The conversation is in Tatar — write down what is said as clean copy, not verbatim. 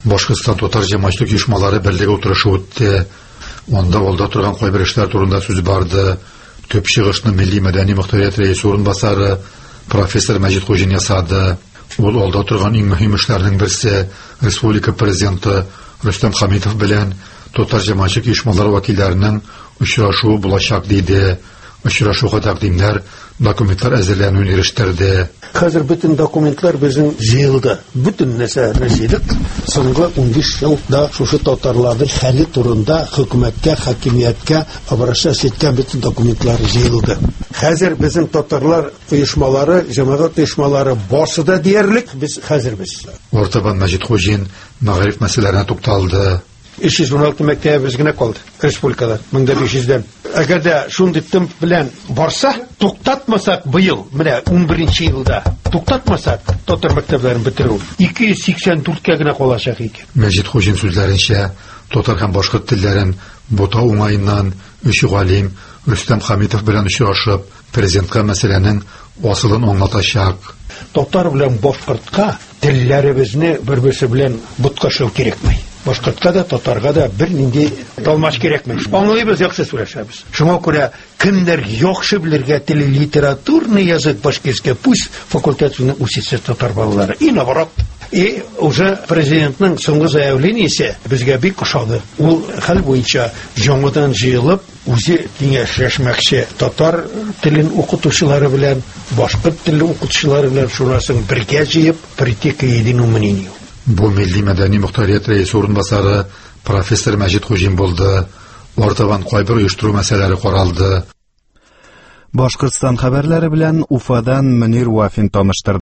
Башкортстан татар җәмәгатьчелек оешмалары берлеге утырышы үтте. Онда алда торган кайбер эшләр турында сүз барды. Төп чыгышны милли мәдәни мөхтәрият рәисе урынбасары профессор Мәҗит Хуҗин ясады. Ул алда торган иң мөһим эшләрнең берсе республика президенты Рөстәм Хәмитов белән татар җәмәгатьчелек оешмалары вәкилләренең очрашуы булачак диде. Очрашуга тәкъдимнәр, документлар әзерләнүен ирештерде. Хәзер бөтен документлар безнең җыелды. Бөтен нәрсәләрне җыйдык. Соңгы 15 елда шушы татарларның хәле турында хөкүмәткә, хакимияткә обращаться иткән бөтен документлар җыелды. Хәзер безнең татарлар оешмалары, җәмәгать оешмалары барсы да диярлек без хәзербез. Ортабан Мәҗит Хуҗин мәгариф мәсьәләләренә тукталды. 316 мәктәбебез генә калды республикада 1500дән. Әгәр дә шундый темп белән барса, туктатмасак быел, менә 11нче елда туктатмасак, татар мәктәпләрен бетерү 284кә генә калачак икән. Мәҗит Хуҗин сүзләренчә, татар һәм башкорт телләрен бута уңаеннан өч галим Рөстәм Хәмитов белән очрашып, президентка мәсьәләнең асылын аңлатачак. Татар белән башкортка телләребезне бер-берсе белән буткашу кирәкмәй. Башкортка да, татарга да бер нинди талмаш кирәкмәй. Аңлыйбыз, яхшы сөйләшәбез. Шуңа күрә кемдер яхшы белергә теле литературный язык башкирский, пусть факультативный университет татар балалары. И наоборот. И уже президентның соңгы заявлениесе безгә бик ошады. Ул хәл буенча яңадан җыелып, үзе киңәшләшмәкче татар телен укытучылары белән, башкорт телен укытучылары белән шурасын бергә җыеп, прийти к единому мнению. Бу милли мәдәни мөхтәрият рәисе урынбасары профессор Мәҗит Хуҗин булды. Ортабан кайбер оештыру мәсьәләләре каралды. Башкортстан хәбәрләре белән Уфадан Мөнир Вафин таныштырды.